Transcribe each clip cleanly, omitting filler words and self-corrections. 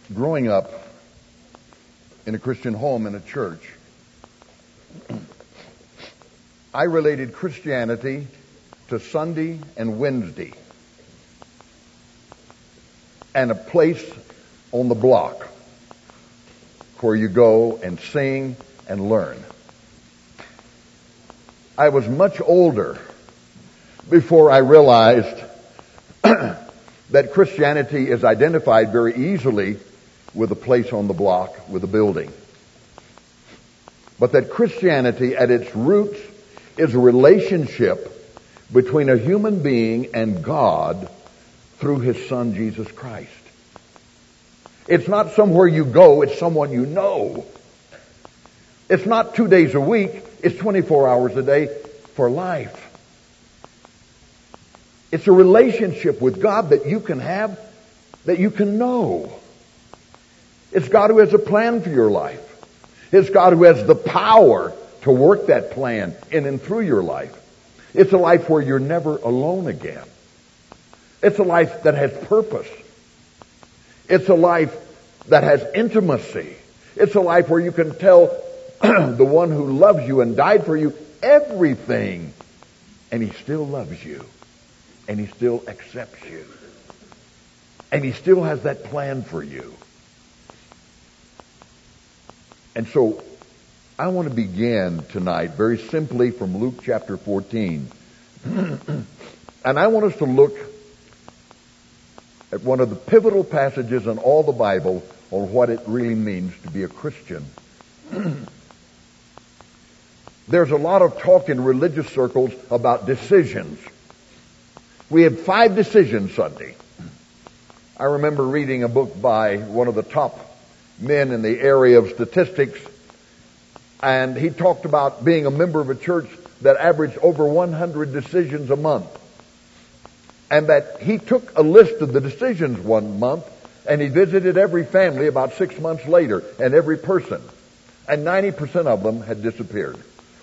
Growing up in a Christian home in a church, I related Christianity to Sunday and Wednesday and a place on the block where you go and sing and learn. I was much older before I realized that Christianity is identified very easily with a place on the block, with a building. But that Christianity at its roots is a relationship between a human being and God through His Son, Jesus Christ. It's not somewhere you go, it's someone you know. It's not 2 days a week, it's 24 hours a day for life. It's a relationship with God that you can have, that you can know. It's God who has a plan for your life. It's God who has the power to work that plan in and through your life. It's a life where you're never alone again. It's a life that has purpose. It's a life that has intimacy. It's a life where you can tell the one who loves you and died for you everything, and He still loves you, and He still accepts you, and He still has that plan for you. And so I want to begin tonight very simply from Luke chapter 14. And I want us to look at one of the pivotal passages in all the Bible on what it really means to be a Christian. There's a lot of talk in religious circles about decisions. We had 5 decisions Sunday. I remember reading a book by one of the top men in the area of statistics, and he talked about being a member of a church that averaged over 100 decisions a month, and that he took a list of the decisions one month and he visited every family about 6 months later and every person, and 90% of them had disappeared.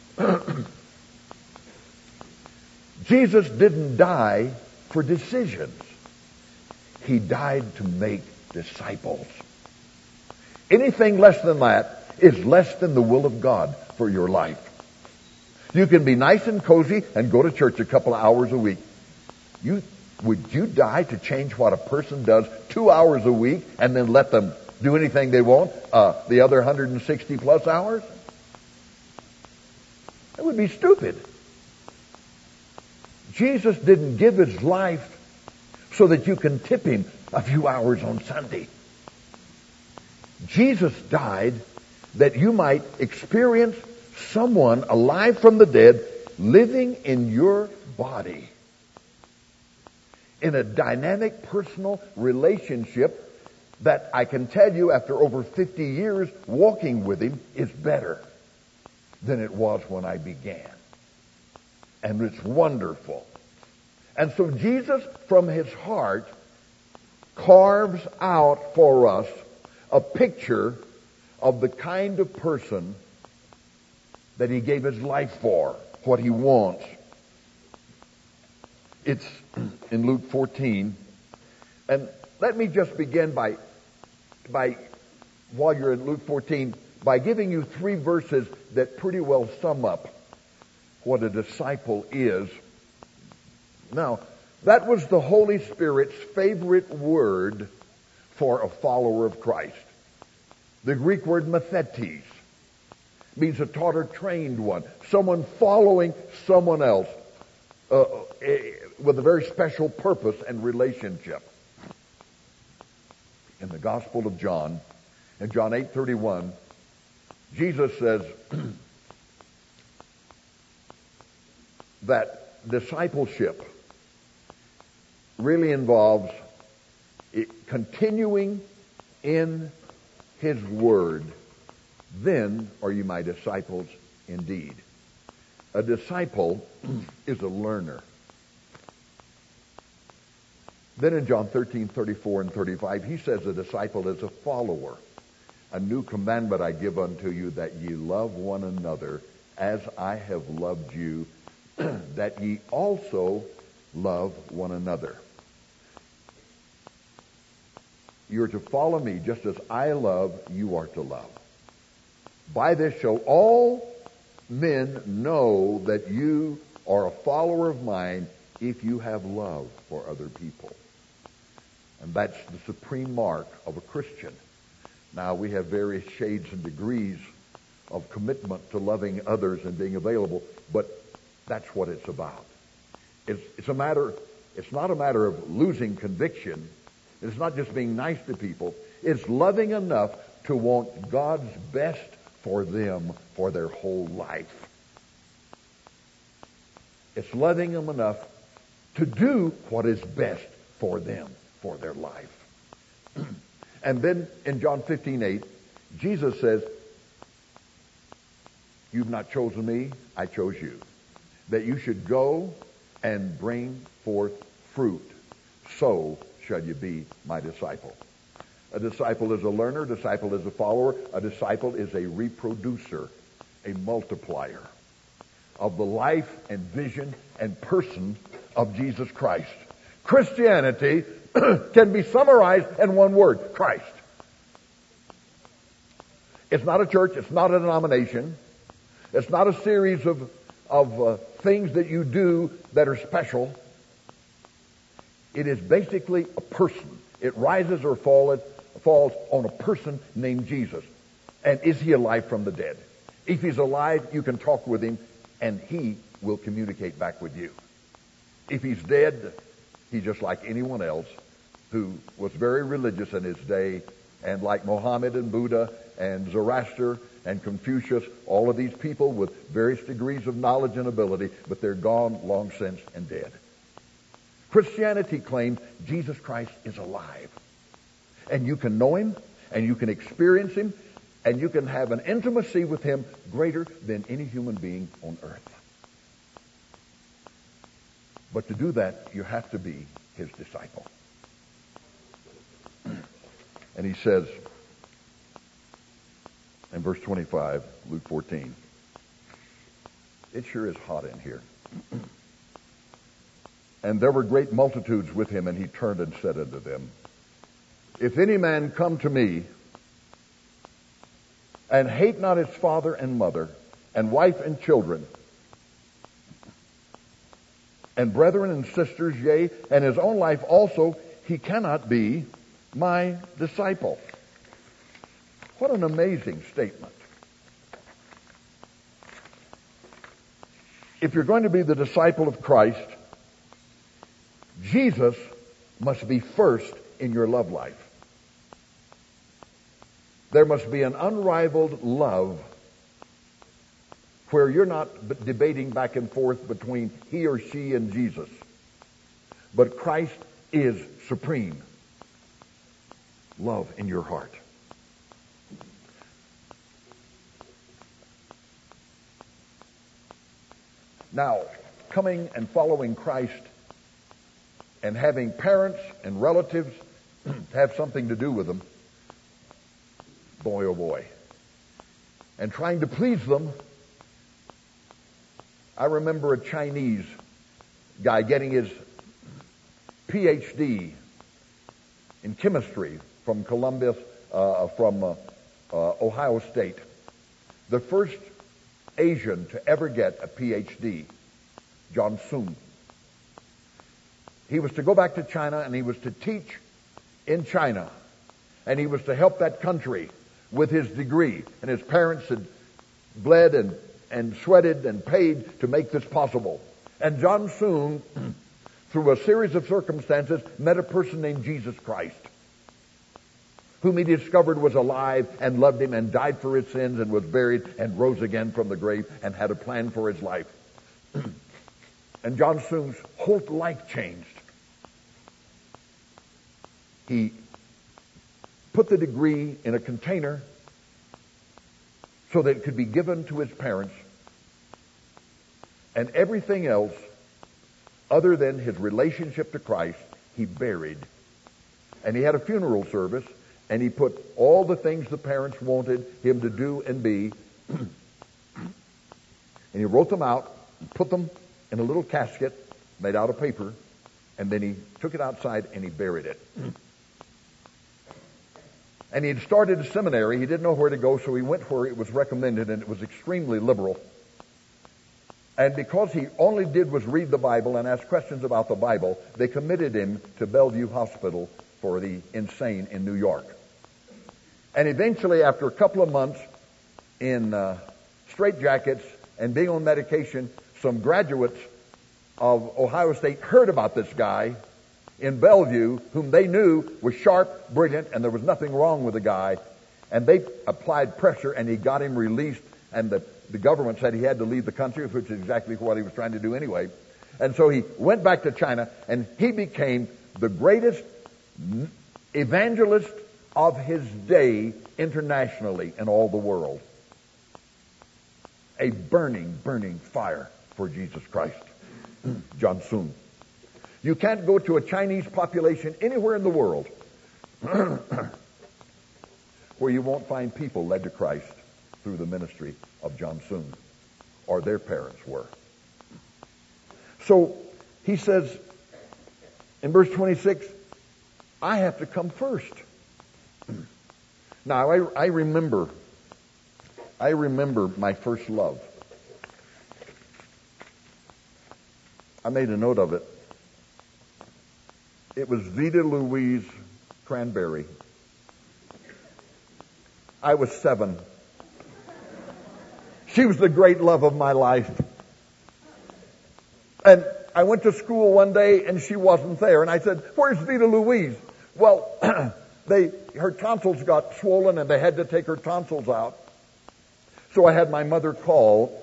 Jesus didn't die for decisions. He died to make disciples. Anything less than that is less than the will of God for your life. You can be nice and cozy and go to church a couple of hours a week. Would you die to change what a person does 2 hours a week and then let them do anything they want the other 160 plus hours? That would be stupid. Jesus didn't give His life so that you can tip Him a few hours on Sunday. Jesus died that you might experience someone alive from the dead living in your body in a dynamic personal relationship that I can tell you after over 50 years walking with Him is better than it was when I began. And it's wonderful. And so Jesus from His heart carves out for us a picture of the kind of person that He gave His life for, what He wants. It's in Luke 14. And let me just begin by while you're in Luke 14, by giving you 3 verses that pretty well sum up what a disciple is. Now, that was the Holy Spirit's favorite word for a follower of Christ. The Greek word mathetes means a taught or trained one, someone following someone else with a very special purpose and relationship. In the Gospel of John, in John 8:31, Jesus says that discipleship really involves continuing in His Word. Then are you my disciples indeed. A disciple is a learner. Then in John 13:34 and 35, He says a disciple is a follower. A new commandment I give unto you, that ye love one another as I have loved you, that ye also love one another. You are to follow me just as I love, you are to love. By this shall all men know that you are a follower of mine if you have love for other people. And that's the supreme mark of a Christian. Now, we have various shades and degrees of commitment to loving others and being available, but that's what it's about. It's not a matter of losing conviction. It's not just being nice to people. It's loving enough to want God's best for them for their whole life. It's loving them enough to do what is best for them for their life. And then in John 15:8, Jesus says, you've not chosen me, I chose you. That you should go and bring forth fruit. So shall you be my disciple. A disciple is a learner. A disciple is a follower. A disciple is a reproducer, a multiplier of the life and vision and person of Jesus Christ. Christianity can be summarized in one word: Christ. It's not a church. It's not a denomination. It's not a series of things that you do that are special. It is basically a person. It rises or falls on a person named Jesus. And is he alive from the dead? If he's alive, you can talk with him and he will communicate back with you. If he's dead, he's just like anyone else who was very religious in his day, and like Mohammed and Buddha and Zoroaster and Confucius, all of these people with various degrees of knowledge and ability, but they're gone long since and dead. Christianity claims Jesus Christ is alive. And you can know him, and you can experience him, and you can have an intimacy with him greater than any human being on earth. But to do that, you have to be his disciple. And he says in verse 25, Luke 14, it sure is hot in here. And there were great multitudes with him, and he turned and said unto them, if any man come to me and hate not his father and mother and wife and children and brethren and sisters, yea, and his own life also, he cannot be my disciple. What an amazing statement. If you're going to be the disciple of Christ, Jesus must be first in your love life. There must be an unrivaled love where you're not debating back and forth between he or she and Jesus, but Christ is supreme. Love in your heart. Now, coming and following Christ and having parents and relatives have something to do with them, boy oh boy. And trying to please them. I remember a Chinese guy getting his PhD in chemistry from Ohio State. The first Asian to ever get a PhD, John Soong. He was to go back to China and he was to teach in China. And he was to help that country with his degree. And his parents had bled and sweated and paid to make this possible. And John Soong, through a series of circumstances, met a person named Jesus Christ, whom he discovered was alive and loved him and died for his sins and was buried and rose again from the grave and had a plan for his life. And John Soong's whole life changed. He put the degree in a container so that it could be given to his parents, and everything else other than his relationship to Christ he buried. And he had a funeral service, and he put all the things the parents wanted him to do and be, and he wrote them out and put them in a little casket made out of paper, and then he took it outside and he buried it. And he had started a seminary. He didn't know where to go, so he went where it was recommended, and it was extremely liberal. And because he only did was read the Bible and ask questions about the Bible, they committed him to Bellevue Hospital for the insane in New York. And eventually, after a couple of months in straitjackets and being on medication, some graduates of Ohio State heard about this guy in Bellevue, whom they knew was sharp, brilliant, and there was nothing wrong with the guy. And they applied pressure, and he got him released, and the government said he had to leave the country, which is exactly what he was trying to do anyway. And so he went back to China, and he became the greatest evangelist of his day internationally in all the world. A burning, burning fire for Jesus Christ. John Soon. You can't go to a Chinese population anywhere in the world where you won't find people led to Christ through the ministry of John Soon, or their parents were. So he says in verse 26, I have to come first. Now I remember my first love. I made a note of it. It was Vida Louise Cranberry. I was 7. She was the great love of my life. And I went to school one day and she wasn't there. And I said, where's Vida Louise? Well, her tonsils got swollen and they had to take her tonsils out. So I had my mother call.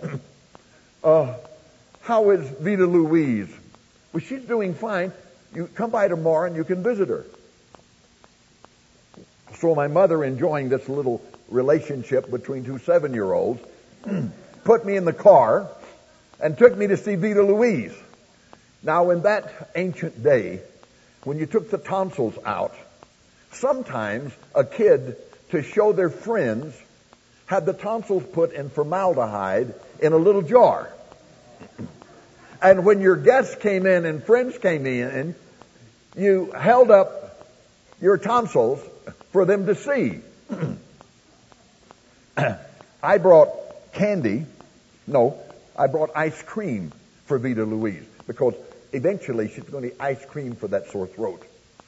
How is Vida Louise? Well, she's doing fine. You come by tomorrow and you can visit her. So my mother, enjoying this little relationship between two 7-year-olds, put me in the car and took me to see Vida Louise. Now, in that ancient day, when you took the tonsils out, sometimes a kid, to show their friends, had the tonsils put in formaldehyde in a little jar. And when your guests came in and friends came in, you held up your tonsils for them to see. I brought I brought ice cream for Vida Louise, because eventually she's going to eat ice cream for that sore throat.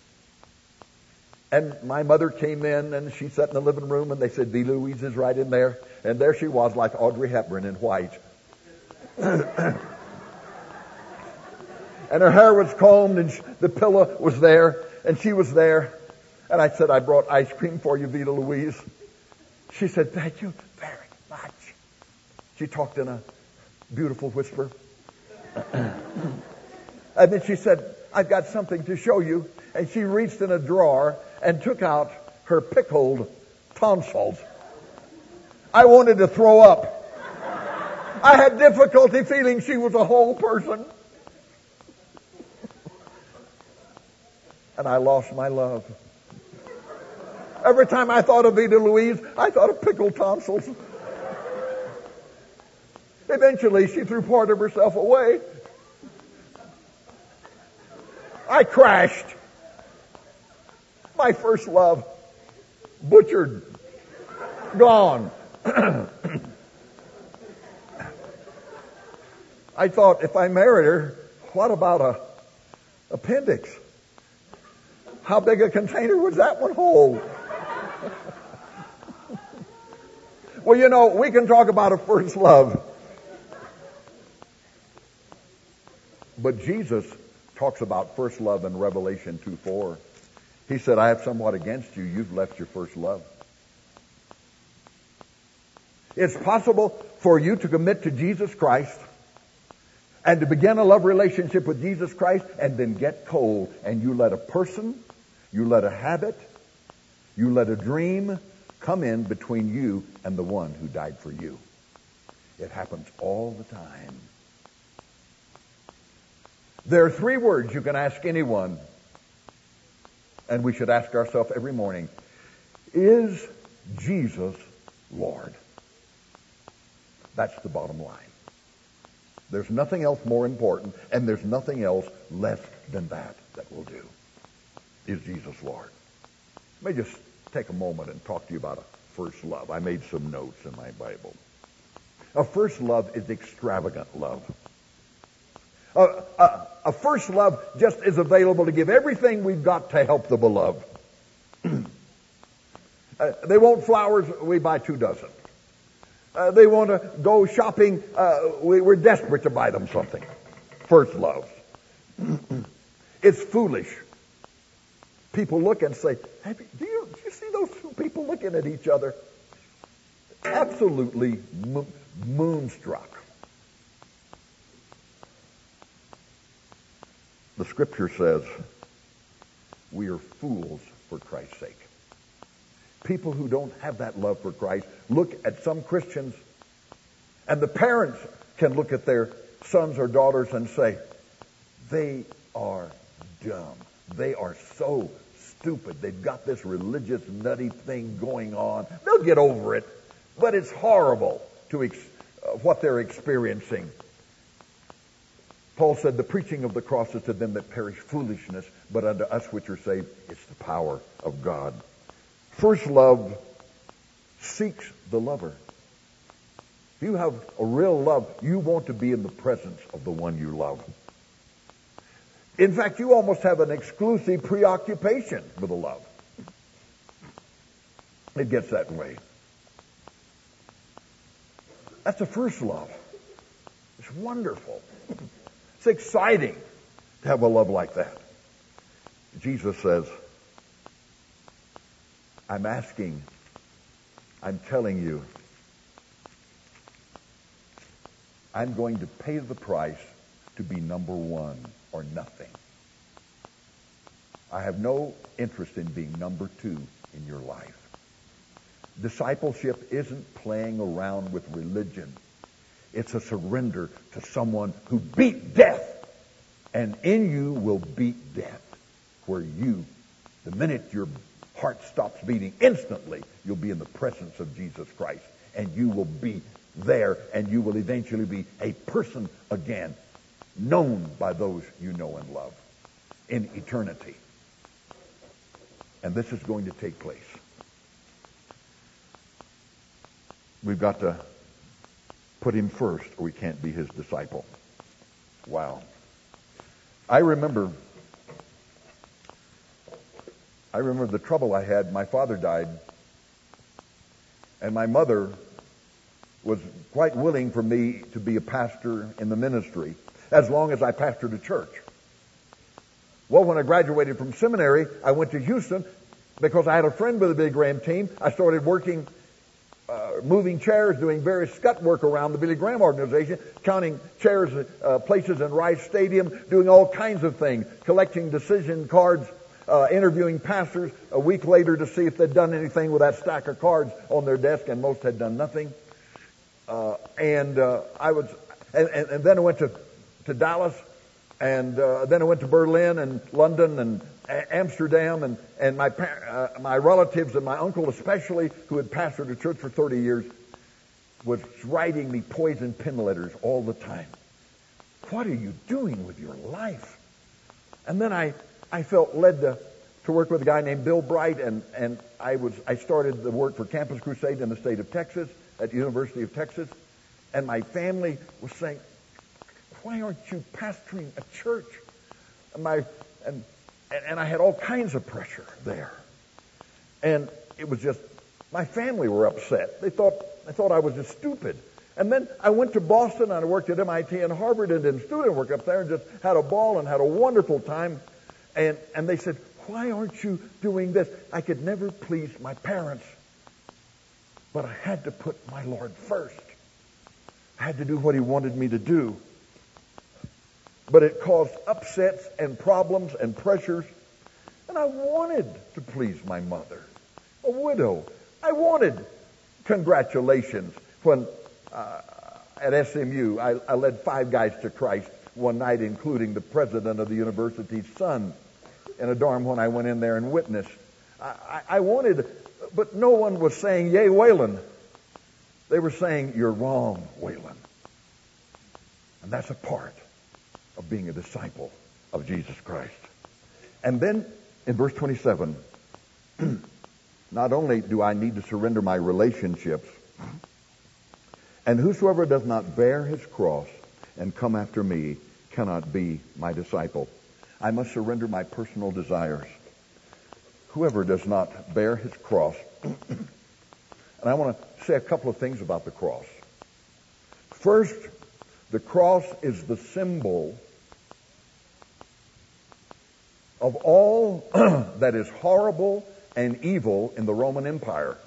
And my mother came in and she sat in the living room and they said, Vida Louise is right in there. And there she was, like Audrey Hepburn in white. And her hair was combed and the pillow was there and she was there. And I said, I brought ice cream for you, Vida Louise. She said, thank you very much. She talked in a beautiful whisper. And then she said, I've got something to show you. And she reached in a drawer and took out her pickled tonsils. I wanted to throw up. I had difficulty feeling she was a whole person. And I lost my love. Every time I thought of Vida Louise, I thought of pickled tonsils. Eventually, she threw part of herself away. I crashed. My first love, butchered, gone. I thought, if I married her, what about a appendix? How big a container would that one hold? Well, you know, we can talk about a first love. But Jesus talks about first love in Revelation 2:4. He said, I have somewhat against you. You've left your first love. It's possible for you to commit to Jesus Christ and to begin a love relationship with Jesus Christ and then get cold, and you let a person, you let a habit, you let a dream come in between you and the one who died for you. It happens all the time. There are 3 words you can ask anyone, and we should ask ourselves every morning. Is Jesus Lord? That's the bottom line. There's nothing else more important, and there's nothing else less than that will do. Is Jesus Lord? Let me just take a moment and talk to you about a first love. I made some notes in my Bible. A first love is extravagant love. A first love just is available to give everything we've got to help the beloved. They want flowers, we buy 2 dozen. They want to go shopping, we're desperate to buy them something. First love. It's foolish. People look and say, do you see those 2 people looking at each other? Absolutely moonstruck. The scripture says we are fools for Christ's sake. People who don't have that love for Christ look at some Christians, and the parents can look at their sons or daughters and say, they are dumb. They are so stupid. They've got this religious nutty thing going on. They'll get over it, but it's horrible to what they're experiencing. Paul said, the preaching of the cross is to them that perish foolishness, but unto us which are saved, it's the power of God. First love seeks the lover. If you have a real love, you want to be in the presence of the one you love. In fact, you almost have an exclusive preoccupation with a love. It gets that way. That's a first love. It's wonderful. It's exciting to have a love like that. Jesus says, I'm telling you, I'm going to pay the price to be number 1 or nothing. I have no interest in being number 2 in your life. Discipleship isn't playing around with religion. It's a surrender to someone who beat death. And in you will beat death. Where you, the minute your heart stops beating, instantly you'll be in the presence of Jesus Christ. And you will be there, and you will eventually be a person again, known by those you know and love in eternity. And this is going to take place. We've got to put him first, or we can't be his disciple. Wow. I remember the trouble I had. My father died, and my mother was quite willing for me to be a pastor in the ministry as long as I pastored a church. Well, when I graduated from seminary, I went to Houston because I had a friend with a Billy Graham team. I started working, moving chairs, doing various scut work around the Billy Graham organization, counting chairs, places in Rice Stadium, doing all kinds of things, collecting decision cards, interviewing pastors a week later to see if they'd done anything with that stack of cards on their desk, and most had done nothing. And then I went to Dallas, and then I went to Berlin and London and Amsterdam, and my relatives and my uncle especially, who had pastored a church for 30 years, was writing me poison pen letters all the time. What are you doing with your life? And then I felt led to work with a guy named Bill Bright, and I started the work for Campus Crusade in the state of Texas, at the University of Texas, and my family was saying, why aren't you pastoring a church? And I had all kinds of pressure there. And it was just, my family were upset. They thought I was just stupid. And then I went to Boston, and I worked at MIT and Harvard and did student work up there, and just had a ball and had a wonderful time. And they said, why aren't you doing this? I could never please my parents. But I had to put my Lord first. I had to do what he wanted me to do. But it caused upsets and problems and pressures. And I wanted to please my mother, a widow. I wanted congratulations. When at SMU, I led 5 guys to Christ one night, including the president of the university's son, in a dorm when I went in there and witnessed. I wanted, but no one was saying, yay, Waylon. They were saying, you're wrong, Waylon. And that's a part of being a disciple of Jesus Christ. And then in verse 27, Not only do I need to surrender my relationships, and whosoever does not bear his cross and come after me cannot be my disciple. I must surrender my personal desires. Whoever does not bear his cross, and I want to say a couple of things about the cross. First, the cross is the symbol of all that is horrible and evil in the Roman Empire.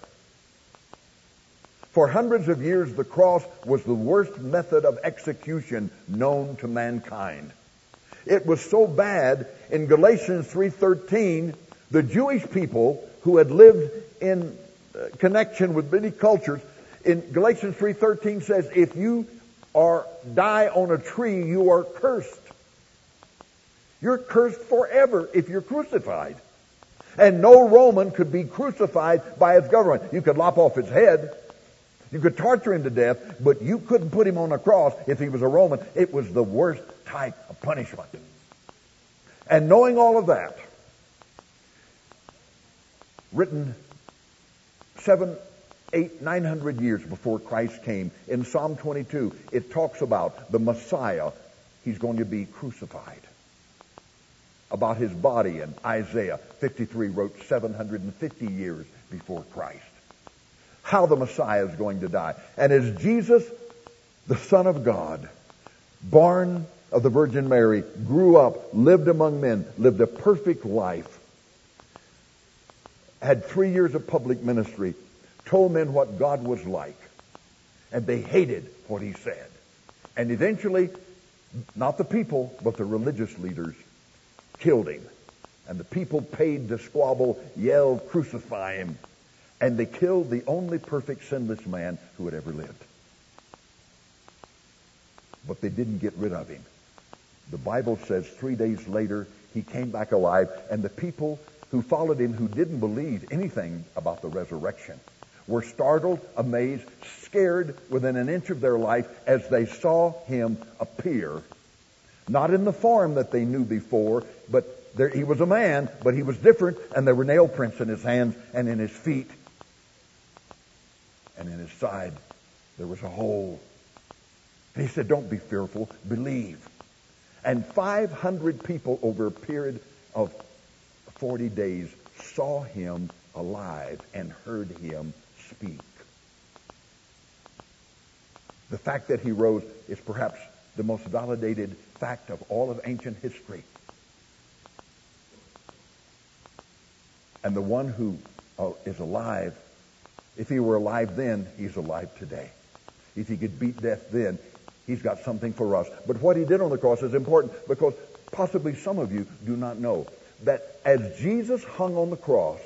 For hundreds of years, the cross was the worst method of execution known to mankind. It was so bad, in Galatians 3:13, the Jewish people who had lived in connection with many cultures, in Galatians 3:13 says, if you die on a tree, you are cursed. You're cursed forever if you're crucified. And no Roman could be crucified by his government. You could lop off his head. You could torture him to death, but you couldn't put him on a cross if he was a Roman. It was the worst type of punishment. And knowing all of that, written 700, 800, 900 years before Christ came, in Psalm 22, it talks about the Messiah. He's going to be crucified. About his body, and Isaiah 53 wrote 750 years before Christ. How the Messiah is going to die. And as Jesus, the Son of God, born of the Virgin Mary, grew up, lived among men, lived a perfect life, had 3 years of public ministry, told men what God was like, and they hated what he said. And eventually, not the people, but the religious leaders killed him. And the people paid to squabble, yelled, crucify him. And they killed the only perfect, sinless man who had ever lived. But they didn't get rid of him. The Bible says 3 days later, he came back alive, and the people who followed him, who didn't believe anything about the resurrection, were startled, amazed, scared within an inch of their life as they saw him appear. Not in the form that they knew before, but he was a man, but he was different, and there were nail prints in his hands and in his feet. And in his side, there was a hole. And he said, don't be fearful, believe. And 500 people over a period of 40 days saw him alive and heard him speak. The fact that he rose is perhaps the most validated fact of all of ancient history. And the one who is alive, if he were alive then, he's alive today. If he could beat death then, he's got something for us. But what he did on the cross is important, because possibly some of you do not know that as Jesus hung on the cross,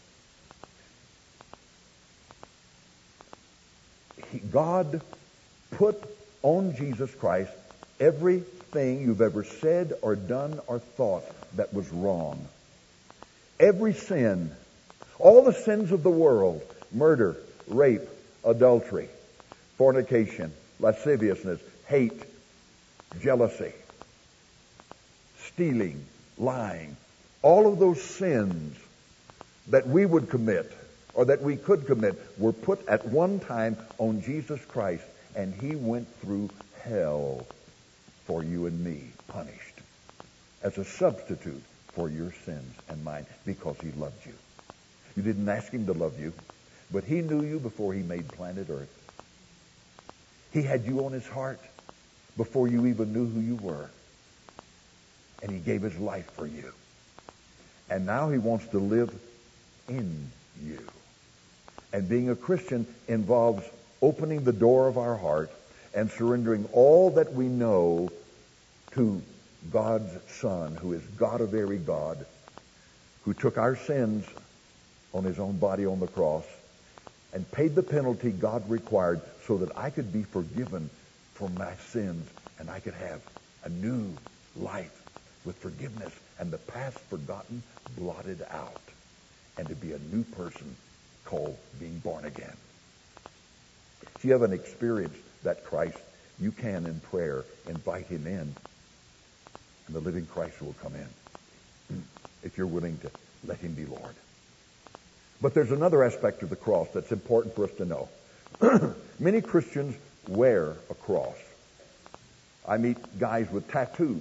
God put on Jesus Christ everything you've ever said or done or thought that was wrong. Every sin, all the sins of the world, murder, rape, adultery, fornication, lasciviousness, hate, jealousy, stealing, lying, all of those sins that we would commit or that we could commit were put at one time on Jesus Christ, and he went through hell for you and me, punished as a substitute for your sins and mine, because he loved you. You didn't ask him to love you, but he knew you before he made planet Earth. He had you on his heart before you even knew who you were. And he gave his life for you. And now he wants to live in you. And being a Christian involves opening the door of our heart and surrendering all that we know to God's Son, who is God of very God, who took our sins on his own body on the cross and paid the penalty God required so that I could be forgiven for my sins and I could have a new life with forgiveness and the past forgotten, blotted out, and to be a new person called being born again. If you haven't experienced that Christ, you can in prayer invite him in, and the living Christ will come in if you're willing to let him be Lord. But there's another aspect of the cross that's important for us to know. Many Christians wear a cross. I meet guys with tattoos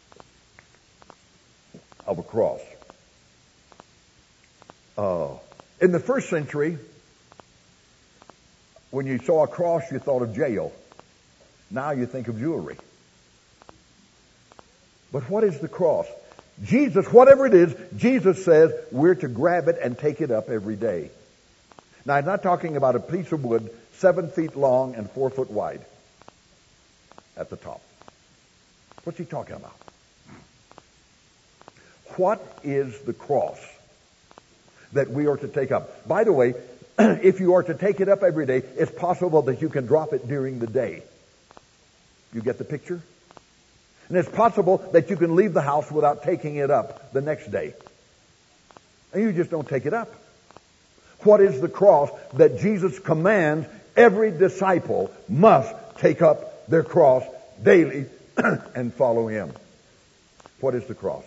of a cross. In the first century, when you saw a cross, you thought of jail. Now you think of jewelry. But what is the cross? Jesus, whatever it is, Jesus says we're to grab it and take it up every day. Now, I'm not talking about a piece of wood 7 feet long and 4 foot wide at the top. What's he talking about? What is the cross that we are to take up? By the way, if you are to take it up every day, it's possible that you can drop it during the day. You get the picture? And it's possible that you can leave the house without taking it up the next day. And you just don't take it up. What is the cross that Jesus commands every disciple must take up their cross daily and follow him? What is the cross?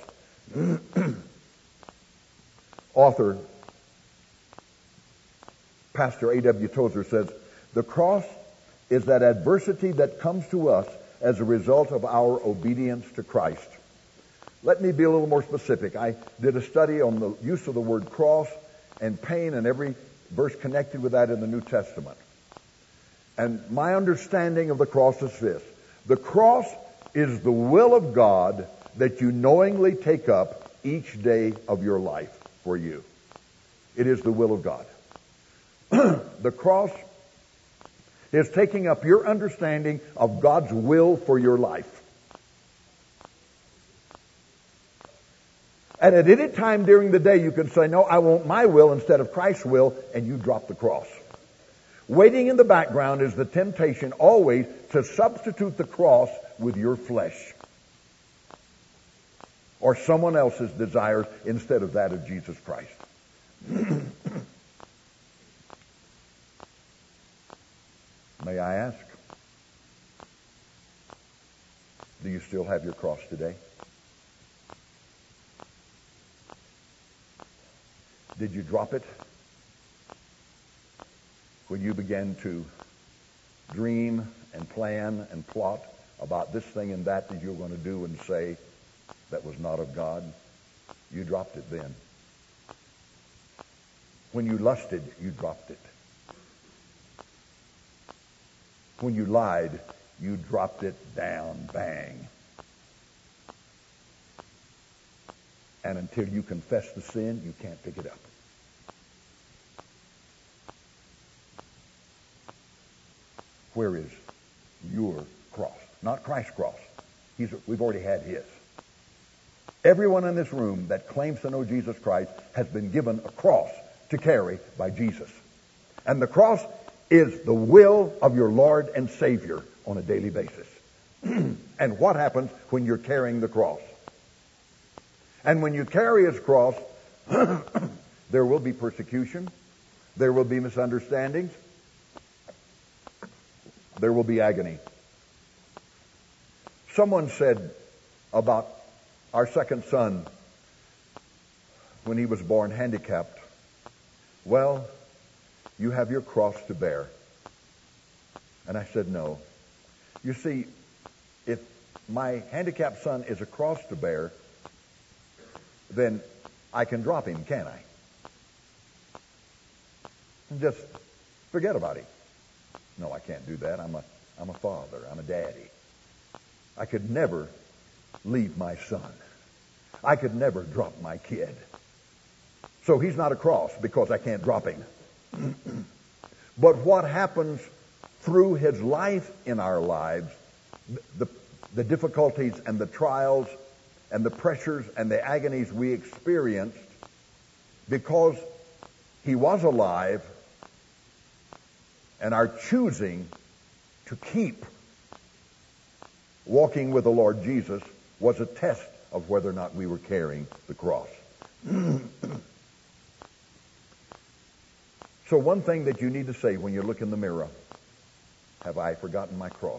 Author, Pastor A.W. Tozer says, the cross is that adversity that comes to us as a result of our obedience to Christ. Let me be a little more specific. I did a study on the use of the word cross and pain and every verse connected with that in the New Testament. And my understanding of the cross is this. The cross is the will of God that you knowingly take up each day of your life for you. It is the will of God. The cross is taking up your understanding of God's will for your life. And at any time during the day, you can say, no, I want my will instead of Christ's will, and you drop the cross. Waiting in the background is the temptation always to substitute the cross with your flesh or someone else's desires instead of that of Jesus Christ. May I ask, do you still have your cross today? Did you drop it when you began to dream and plan and plot about this thing and that you were going to do and say that was not of God? You dropped it then. When you lusted, you dropped it. When you lied, you dropped it down, bang. And until you confess the sin, you can't pick it up. Where is your cross? Not Christ's cross. We've already had his. Everyone in this room that claims to know Jesus Christ has been given a cross to carry by Jesus. And the cross is the will of your Lord and Savior on a daily basis. And what happens when you're carrying the cross? And when you carry his cross, there will be persecution. There will be misunderstandings. There will be agony. Someone said about our second son when he was born handicapped, well, you have your cross to bear. And I said, no. You see, if my handicapped son is a cross to bear, then I can drop him, can't I? And just forget about him. No, I can't do that. I'm a father. I'm a daddy. I could never leave my son. I could never drop my kid. So he's not a cross because I can't drop him. But what happens through his life in our lives, the difficulties and the trials and the pressures and the agonies we experienced because he was alive, and our choosing to keep walking with the Lord Jesus was a test of whether or not we were carrying the cross. So one thing that you need to say when you look in the mirror, have I forgotten my cross?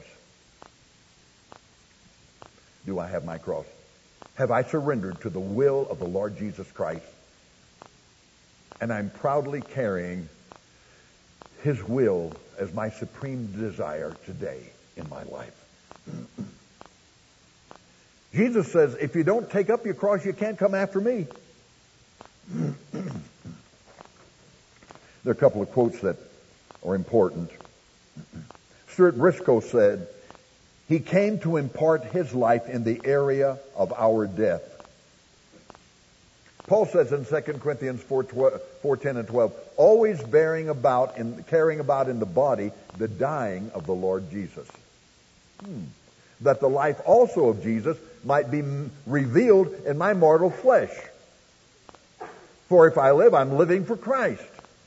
Do I have my cross? Have I surrendered to the will of the Lord Jesus Christ? And I'm proudly carrying His will as my supreme desire today in my life. Jesus says, if you don't take up your cross, you can't come after me. There are a couple of quotes that are important. Stuart Briscoe said, He came to impart His life in the area of our death. Paul says in 2 Corinthians 4:10 and 12, always carrying about in the body the dying of the Lord Jesus. That the life also of Jesus might be revealed in my mortal flesh. For if I live, I'm living for Christ.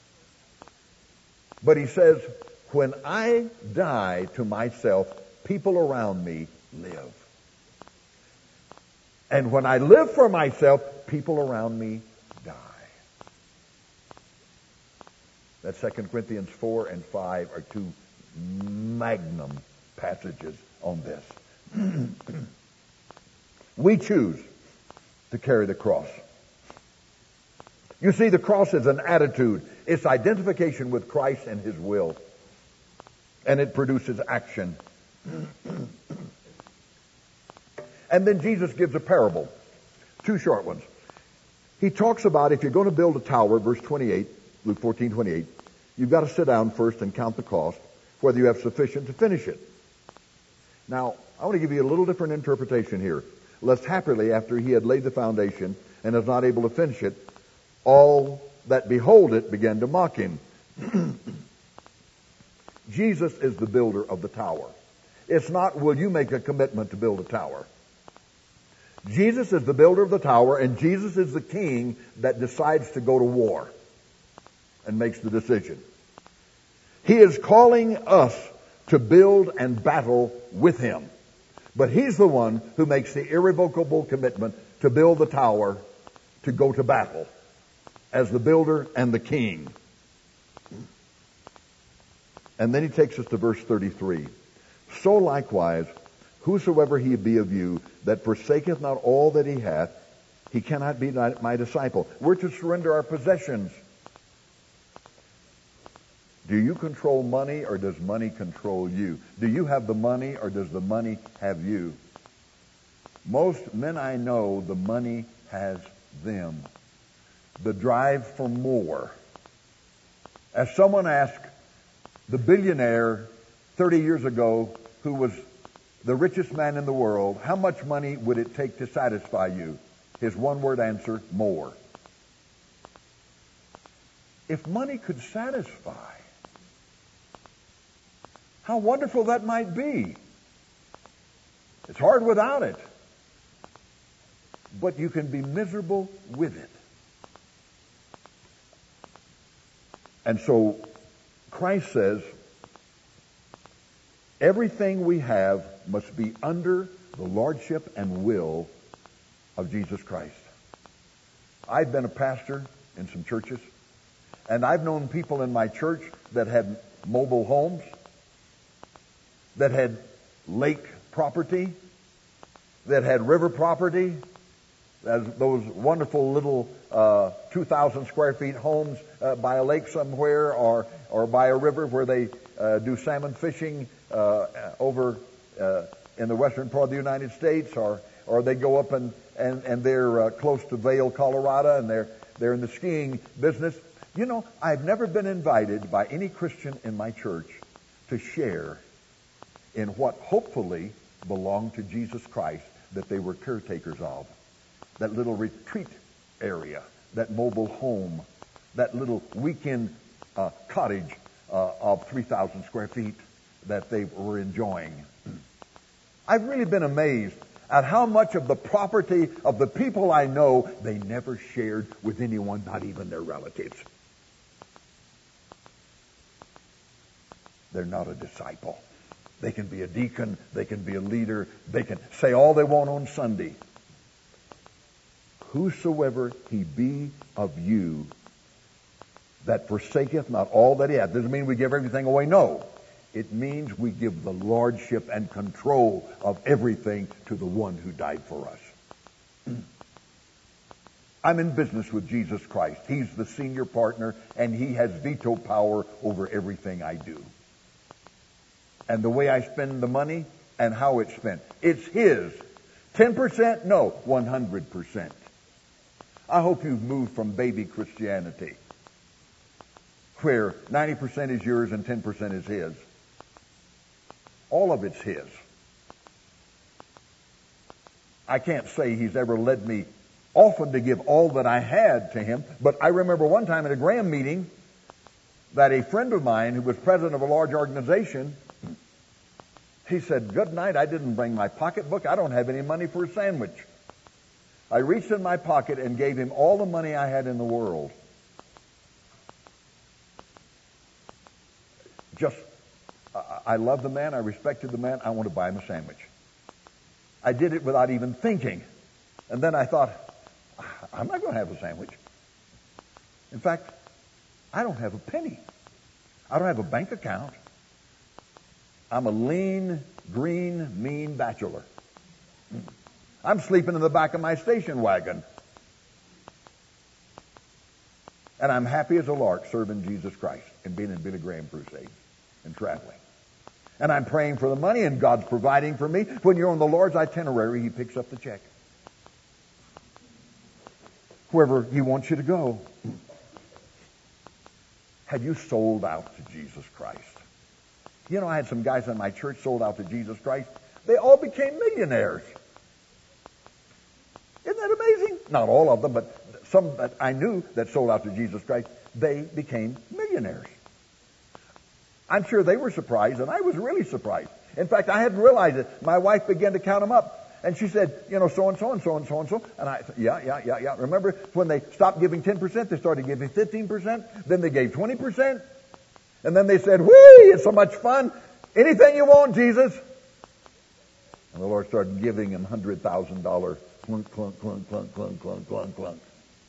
But he says, when I die to myself, people around me live. And when I live for myself, people around me die. That 2 Corinthians 4 and 5 are two magnum passages on this. We choose to carry the cross. You see, the cross is an attitude. It's identification with Christ and His will. And it produces action. And then Jesus gives a parable. Two short ones. He talks about if you're going to build a tower, verse 28, Luke 14:28, you've got to sit down first and count the cost, whether you have sufficient to finish it. Now, I want to give you a little different interpretation here. Lest happily, after he had laid the foundation and is not able to finish it, all that behold it began to mock him. Jesus is the builder of the tower. It's not, will you make a commitment to build a tower? Jesus is the builder of the tower, and Jesus is the king that decides to go to war and makes the decision. He is calling us to build and battle with Him. But He's the one who makes the irrevocable commitment to build the tower, to go to battle as the builder and the king. And then he takes us to verse 33. So likewise, whosoever he be of you that forsaketh not all that he hath, he cannot be my disciple. We're to surrender our possessions. Do you control money, or does money control you? Do you have the money, or does the money have you? Most men I know, the money has them. The drive for more. As someone asked the billionaire 30 years ago, who was the richest man in the world, how much money would it take to satisfy you? His one-word answer, more. If money could satisfy, how wonderful that might be. It's hard without it. But you can be miserable with it. And so Christ says, everything we have must be under the lordship and will of Jesus Christ. I've been a pastor in some churches, and I've known people in my church that had mobile homes, that had lake property, that had river property, as those wonderful little 2,000 square feet homes by a lake somewhere, or by a river where they do salmon fishing over in the western part of the United States, or they go up and they're close to Vail, Colorado, and they're in the skiing business. You know, I've never been invited by any Christian in my church to share in what hopefully belonged to Jesus Christ that they were caretakers of. That little retreat area, that mobile home, that little weekend cottage of 3,000 square feet that they were enjoying. I've really been amazed at how much of the property of the people I know they never shared with anyone, not even their relatives. They're not a disciple. They can be a deacon, they can be a leader, they can say all they want on Sunday. Whosoever he be of you that forsaketh not all that he hath. Doesn't mean we give everything away, no. It means we give the lordship and control of everything to the one who died for us. I'm in business with Jesus Christ. He's the senior partner, and he has veto power over everything I do. And the way I spend the money and how it's spent, it's his. 10%? No, 100%. I hope you've moved from baby Christianity, where 90% is yours and 10% is his. All of it's his. I can't say he's ever led me often to give all that I had to him, but I remember one time at a Graham meeting that a friend of mine who was president of a large organization, he said, "Good night, I didn't bring my pocketbook. I don't have any money for a sandwich." I reached in my pocket and gave him all the money I had in the world. I love the man. I respected the man. I want to buy him a sandwich. I did it without even thinking. And then I thought, I'm not going to have a sandwich. In fact, I don't have a penny. I don't have a bank account. I'm a lean, green, mean bachelor. I'm sleeping in the back of my station wagon. And I'm happy as a lark serving Jesus Christ and being in Billy Graham crusades and traveling. And I'm praying for the money, and God's providing for me. When you're on the Lord's itinerary, he picks up the check. Wherever he wants you to go. Have you sold out to Jesus Christ? You know, I had some guys in my church sold out to Jesus Christ. They all became millionaires. Isn't that amazing? Not all of them, but some that I knew that sold out to Jesus Christ, they became millionaires. I'm sure they were surprised, and I was really surprised. In fact, I hadn't realized it. My wife began to count them up, and she said, you know, so-and-so and so-and-so and so. And I said, yeah. Remember when they stopped giving 10%, they started giving 15%, then they gave 20%, and then they said, whee, it's so much fun. Anything you want, Jesus. And the Lord started giving them $100,000. Clunk, clunk, clunk, clunk, clunk, clunk, clunk, clunk.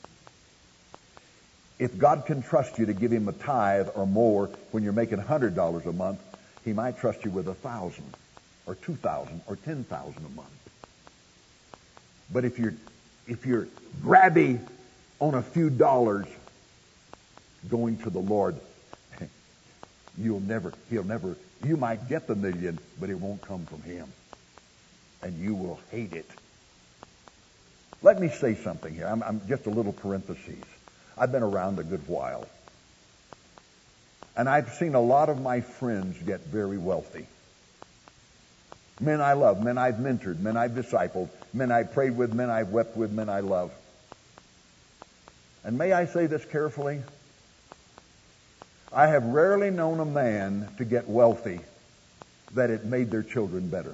If God can trust you to give him a tithe or more when you're making $100 a month, he might trust you with 1,000 or 2,000 or 10,000 a month. But if you're grabby on a few dollars going to the Lord, you might get the million, but it won't come from him. And you will hate it. Let me say something here. I'm just a little parenthesis. I've been around a good while. And I've seen a lot of my friends get very wealthy. Men I love, men I've mentored, men I've discipled, men I've prayed with, men I've wept with, men I love. And may I say this carefully? I have rarely known a man to get wealthy that it made their children better.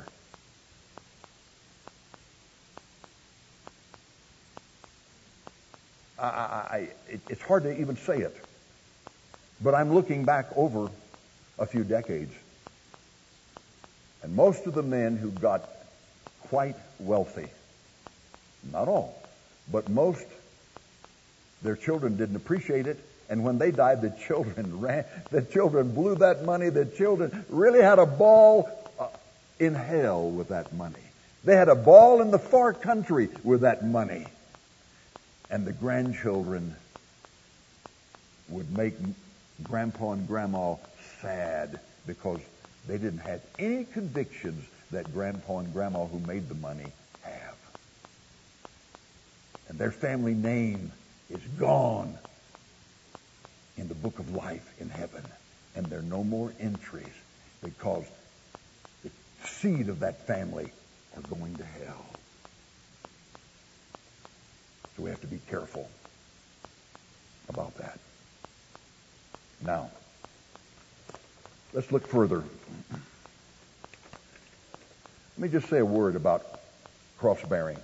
It's hard to even say it. But I'm looking back over a few decades. And most of the men who got quite wealthy, not all, but most, their children didn't appreciate it. And when they died, the children blew that money. The children really had a ball in hell with that money. They had a ball in the far country with that money. And the grandchildren would make Grandpa and Grandma sad because they didn't have any convictions that Grandpa and Grandma who made the money have. And their family name is gone in the book of life in heaven. And there are no more entries because the seed of that family are going to hell. So we have to be careful about that. Now, let's look further. Let me just say a word about cross-bearing.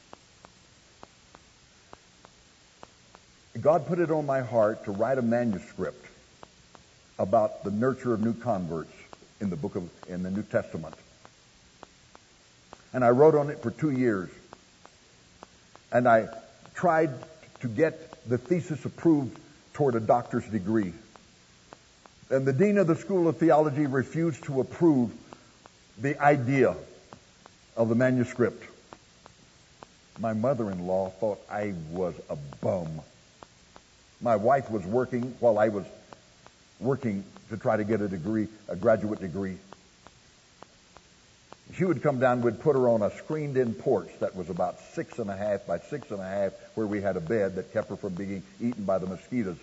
God put it on my heart to write a manuscript about the nurture of new converts in the New Testament. And I wrote on it for 2 years. And I tried to get the thesis approved toward a doctor's degree. And the dean of the School of Theology refused to approve the idea of the manuscript. My mother-in-law thought I was a bum. My wife was working while I was working to try to get a degree, a graduate degree. She would come down, we'd put her on a screened-in porch that was about 6.5 by 6.5, where we had a bed that kept her from being eaten by the mosquitoes.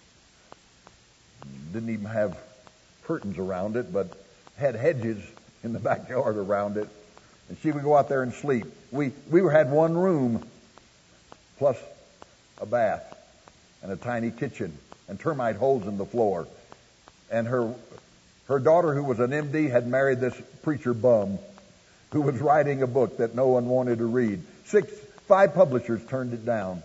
Didn't even have curtains around it, but had hedges in the backyard around it. And she would go out there and sleep. We had one room plus a bath and a tiny kitchen and termite holes in the floor. And her daughter, who was an MD, had married this preacher bum who was writing a book that no one wanted to read. 5 publishers turned it down.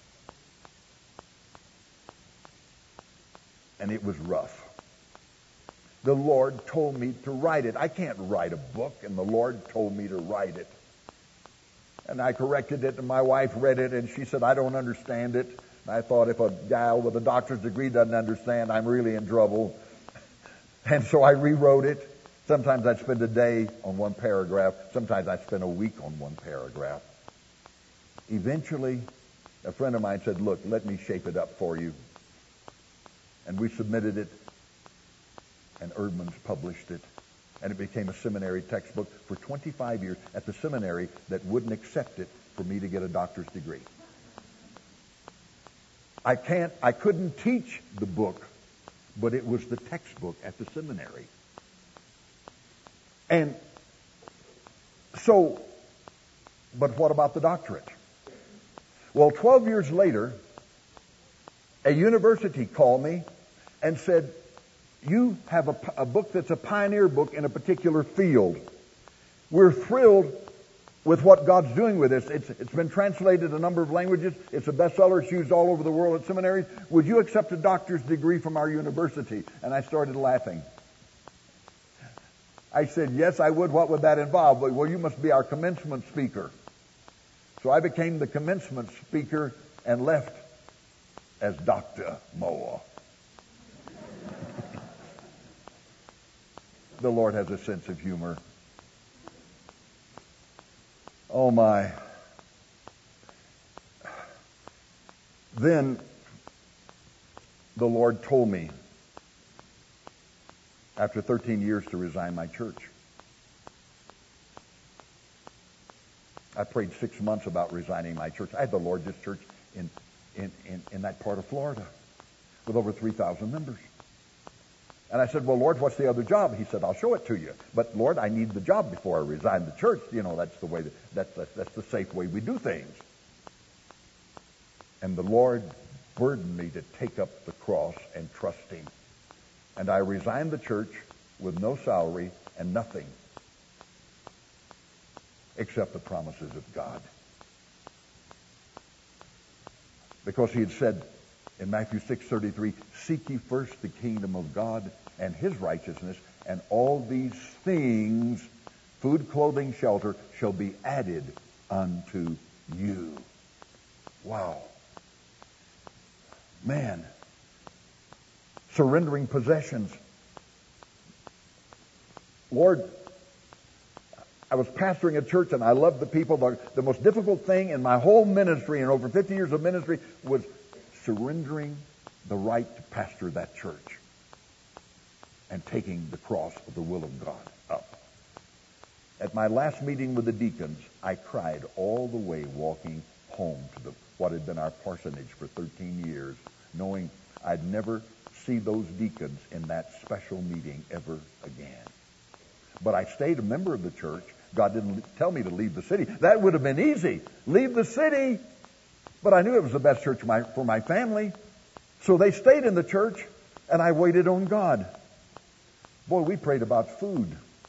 And it was rough. The Lord told me to write it. I can't write a book, and the Lord told me to write it. And I corrected it, and my wife read it, and she said, I don't understand it. And I thought, if a gal with a doctor's degree doesn't understand, I'm really in trouble. And so I rewrote it. Sometimes I'd spend a day on one paragraph. Sometimes I'd spend a week on one paragraph. Eventually, a friend of mine said, look, let me shape it up for you. And we submitted it, and Eerdmans published it. And it became a seminary textbook for 25 years at the seminary that wouldn't accept it for me to get a doctor's degree. I couldn't teach the book, but it was the textbook at the seminary. And so, but what about the doctorate? Well, 12 years later, a university called me and said, you have a book that's a pioneer book in a particular field. We're thrilled with what God's doing with this. It's been translated a number of languages. It's a bestseller. It's used all over the world at seminaries. Would you accept a doctor's degree from our university? And I started laughing. I said, yes, I would. What would that involve? Well, you must be our commencement speaker. So I became the commencement speaker and left as Dr. Moore. The Lord has a sense of humor. Oh my. Then the Lord told me after 13 years to resign my church. I prayed 6 months about resigning my church. I had the largest church in that part of Florida with over 3,000 members. And I said, well, Lord, what's the other job? He said, I'll show it to you. But, Lord, I need the job before I resign the church. You know, that's the way, that's the safe way we do things. And the Lord burdened me to take up the cross and trust Him. And I resigned the church with no salary and nothing except the promises of God. Because He had said in Matthew 6:33, seek ye first the kingdom of God and His righteousness, and all these things, food, clothing, shelter, shall be added unto you. Wow. Man. Surrendering possessions. Lord, I was pastoring a church and I loved the people. The most difficult thing in my whole ministry, in over 50 years of ministry, was surrendering the right to pastor that church and taking the cross of the will of God up. At my last meeting with the deacons, I cried all the way walking home to what had been our parsonage for 13 years, knowing I'd never see those deacons in that special meeting ever again. But I stayed a member of the church. God didn't tell me to leave the city. That would have been easy. Leave the city. But I knew it was the best church for my family. So they stayed in the church, and I waited on God. Boy, we prayed about food.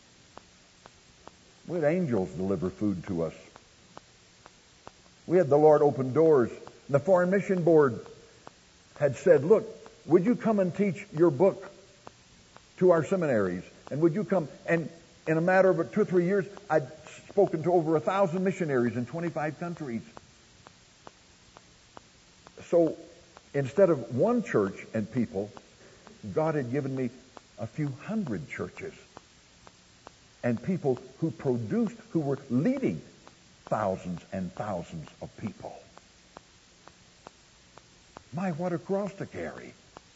We had angels deliver food to us. We had the Lord open doors. The Foreign Mission Board had said, look, would you come and teach your book to our seminaries? And would you come? And in a matter of 2 or 3 years, I'd spoken to over 1,000 missionaries in 25 countries. So instead of one church and people, God had given me a few hundred churches and people who were leading thousands and thousands of people. My, what a cross to carry.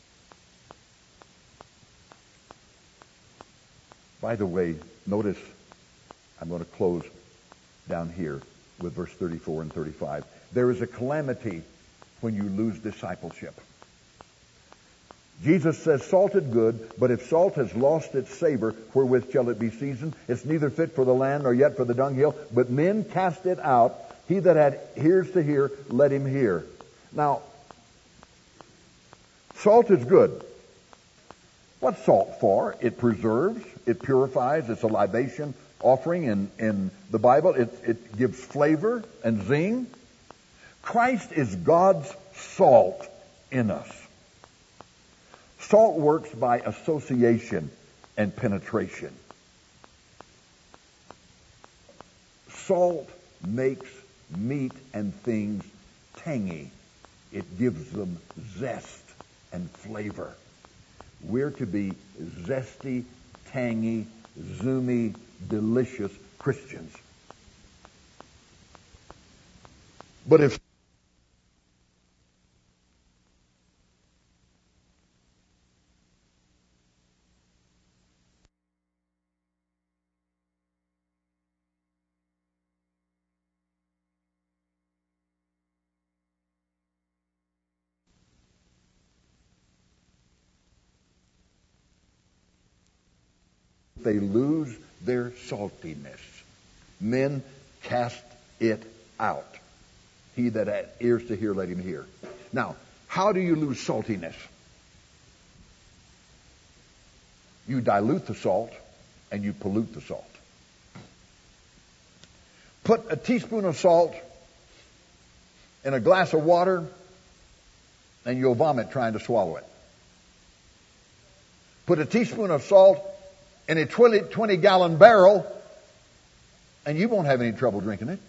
By the way, notice, I'm going to close down here with verse 34 and 35. There is a calamity when you lose discipleship. Jesus says, salt is good, but if salt has lost its savor, wherewith shall it be seasoned? It's neither fit for the land nor yet for the dunghill, but men cast it out. He that had ears to hear, let him hear. Now, salt is good. What's salt for? It preserves, it purifies, it's a libation offering in the Bible. It gives flavor and zing. Christ is God's salt in us. Salt works by association and penetration. Salt makes meat and things tangy. It gives them zest and flavor. We're to be zesty, tangy, zoomy, delicious Christians. But if they lose their saltiness, men cast it out. He that had ears to hear, let him hear. Now, how do you lose saltiness? You dilute the salt and you pollute the salt. Put a teaspoon of salt in a glass of water and you'll vomit trying to swallow it. Put a teaspoon of salt in a 20-gallon barrel and you won't have any trouble drinking it.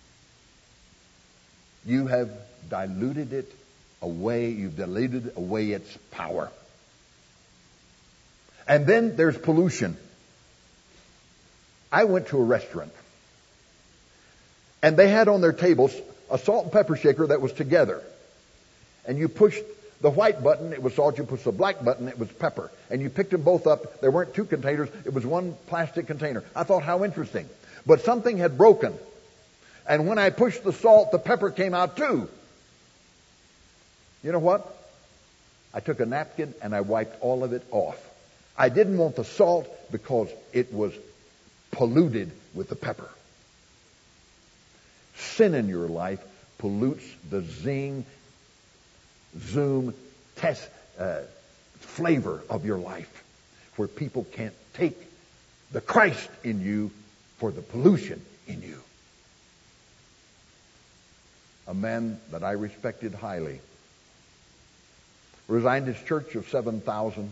You have diluted it away. You've diluted away its power. And then there's pollution. I went to a restaurant and they had on their tables a salt and pepper shaker that was together. And you pushed the white button, it was salt. You pushed the black button, it was pepper. And you picked them both up. There weren't two containers. It was one plastic container. I thought, how interesting. But something had broken. And when I pushed the salt, the pepper came out too. You know what? I took a napkin and I wiped all of it off. I didn't want the salt because it was polluted with the pepper. Sin in your life pollutes the zing, zoom, flavor of your life, where people can't take the Christ in you for the pollution in you. A man that I respected highly resigned his church of 7,000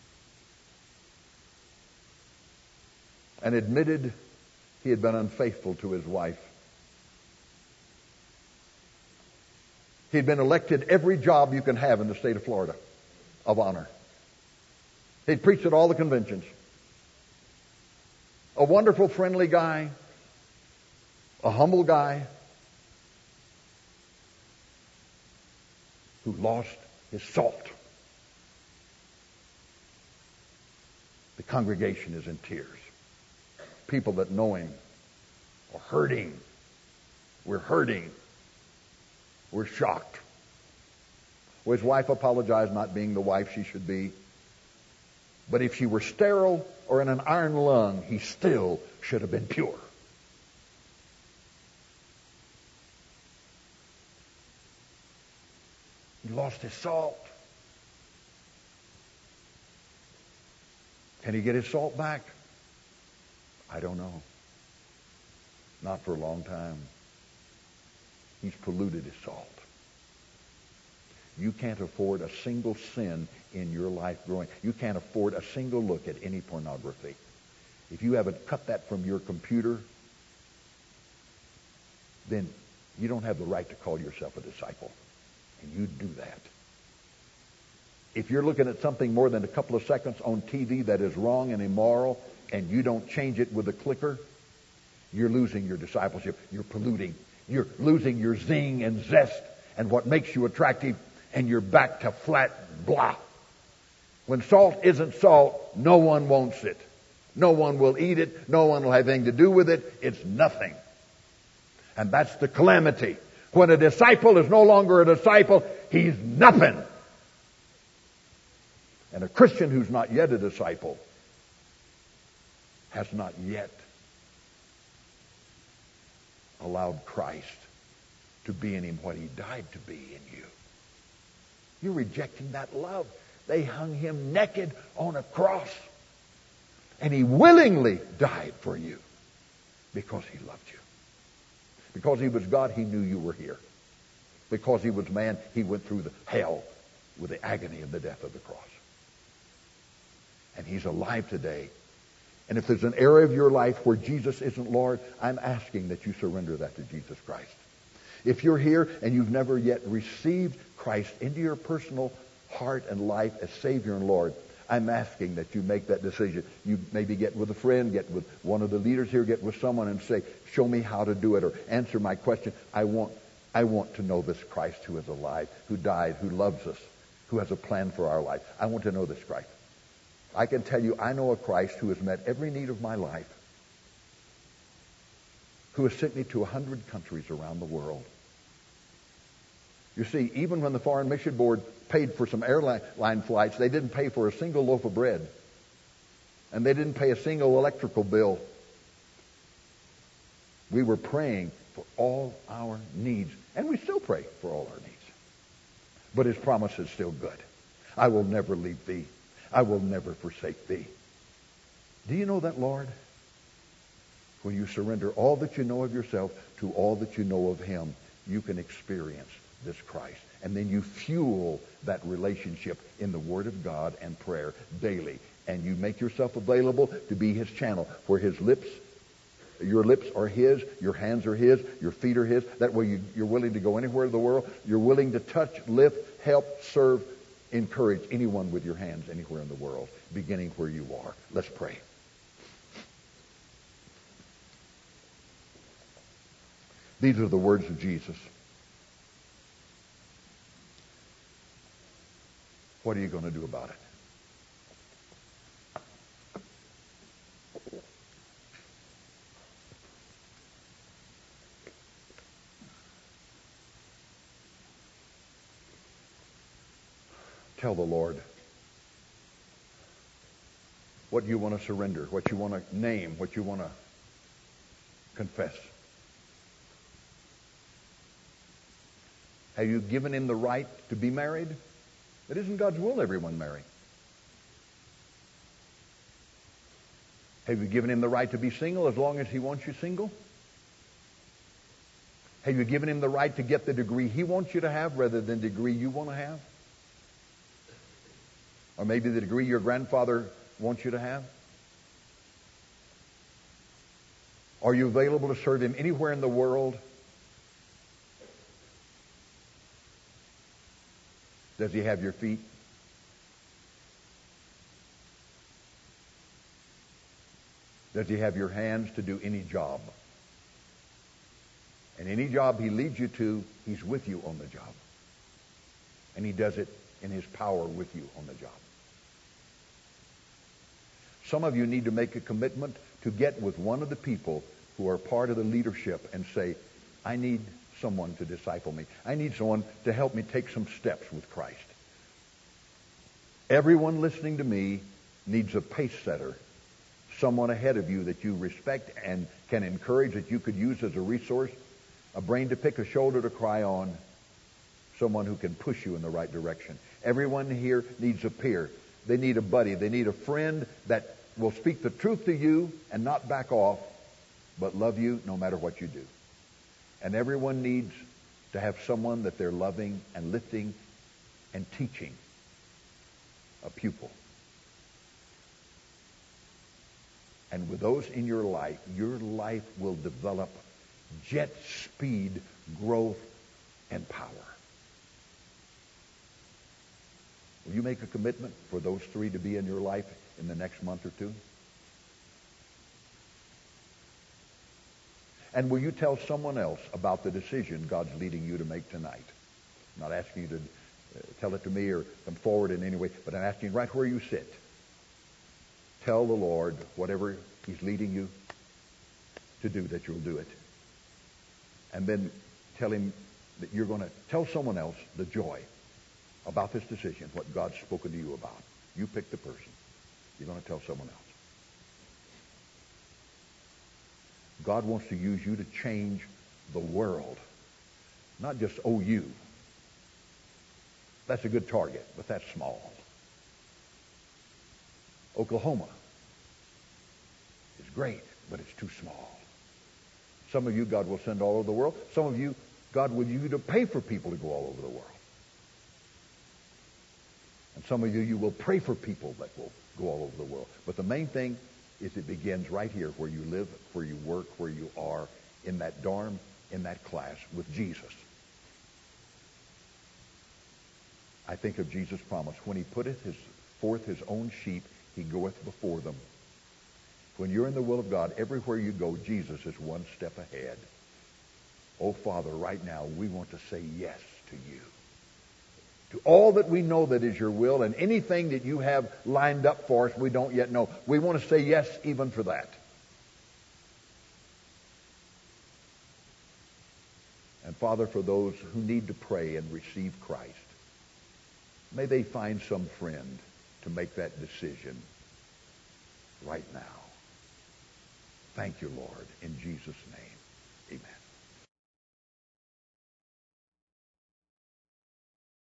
and admitted he had been unfaithful to his wife. He'd been elected every job you can have in the state of Florida of honor. He'd preached at all the conventions. A wonderful, friendly guy. A humble guy who lost his salt. The congregation is in tears. People that know him are hurting. We're hurting. We're shocked. Well, his wife apologized, not being the wife she should be. But if she were sterile or in an iron lung, he still should have been pure. He lost his salt. Can he get his salt back? I don't know. Not for a long time. He's polluted his salt. You can't afford a single sin in your life growing. You can't afford a single look at any pornography. If you haven't cut that from your computer, then you don't have the right to call yourself a disciple. And you do that. If you're looking at something more than a couple of seconds on TV that is wrong and immoral, and you don't change it with a clicker, you're losing your discipleship. You're polluting. You're losing your zing and zest and what makes you attractive, and you're back to flat blah. When salt isn't salt, no one wants it. No one will eat it. No one will have anything to do with it. It's nothing. And that's the calamity. When a disciple is no longer a disciple, he's nothing. And a Christian who's not yet a disciple has not yet allowed Christ to be in him what he died to be in you. You're rejecting that love. They hung him naked on a cross. And he willingly died for you because he loved you. Because he was God, he knew you were here. Because he was man, he went through the hell with the agony and the death of the cross. And he's alive today. And if there's an area of your life where Jesus isn't Lord, I'm asking that you surrender that to Jesus Christ. If you're here and you've never yet received Christ into your personal heart and life as Savior and Lord, I'm asking that you make that decision. You maybe get with a friend, get with one of the leaders here, get with someone and say, show me how to do it, or answer my question. I want to know this Christ who is alive, who died, who loves us, who has a plan for our life. I want to know this Christ. I can tell you, I know a Christ who has met every need of my life, who has sent me to 100 countries around the world. You see, even when the Foreign Mission Board paid for some airline flights, they didn't pay for a single loaf of bread. And they didn't pay a single electrical bill. We were praying for all our needs. And we still pray for all our needs. But his promise is still good. I will never leave thee. I will never forsake thee. Do you know that, Lord? When you surrender all that you know of yourself to all that you know of him, you can experience this Christ. And then you fuel that relationship in the Word of God and prayer daily. And you make yourself available to be his channel, where his lips, your lips are his, your hands are his, your feet are his. That way you're willing to go anywhere in the world. You're willing to touch, lift, help, serve, encourage anyone with your hands anywhere in the world, beginning where you are. Let's pray. These are the words of Jesus. What are you going to do about it? Tell the Lord what you want to surrender, what you want to name, what you want to confess. Have you given him the right to be married? It isn't God's will everyone marry. Have you given him the right to be single as long as he wants you single? Have you given him the right to get the degree he wants you to have rather than the degree you want to have? Or maybe the degree your grandfather wants you to have? Are you available to serve him anywhere in the world? Does he have your feet? Does he have your hands to do any job? And any job he leads you to, he's with you on the job. And he does it in his power with you on the job. Some of you need to make a commitment to get with one of the people who are part of the leadership and say, I need someone to disciple me. I need someone to help me take some steps with Christ. Everyone listening to me needs a pace setter, someone ahead of you that you respect and can encourage, that you could use as a resource, a brain to pick, a shoulder to cry on, someone who can push you in the right direction. Everyone here needs a peer. They need a buddy. They need a friend that will speak the truth to you and not back off, but love you no matter what you do. And everyone needs to have someone that they're loving and lifting and teaching, a pupil. And with those in your life will develop jet speed growth and power. Will you make a commitment for those three to be in your life in the next month or two? And will you tell someone else about the decision God's leading you to make tonight? I'm not asking you to tell it to me or come forward in any way, but I'm asking you right where you sit. Tell the Lord whatever He's leading you to do, that you'll do it. And then tell Him that you're going to tell someone else the joy about this decision, what God's spoken to you about. You pick the person. You're going to tell someone else. God wants to use you to change the world, not just OU. That's a good target, but that's small. Oklahoma is great, but it's too small. Some of you, God will send all over the world. Some of you, God will use you to pay for people to go all over the world. And some of you, you will pray for people that will go all over the world. But the main thing is it begins right here, where you live, where you work, where you are, in that dorm, in that class, with Jesus. I think of Jesus' promise. When He putteth forth His own sheep, He goeth before them. When you're in the will of God, everywhere you go, Jesus is one step ahead. Oh, Father, right now, we want to say yes to you. To all that we know that is your will, and anything that you have lined up for us we don't yet know. We want to say yes even for that. And Father, for those who need to pray and receive Christ, may they find some friend to make that decision right now. Thank you, Lord, in Jesus' name. Amen.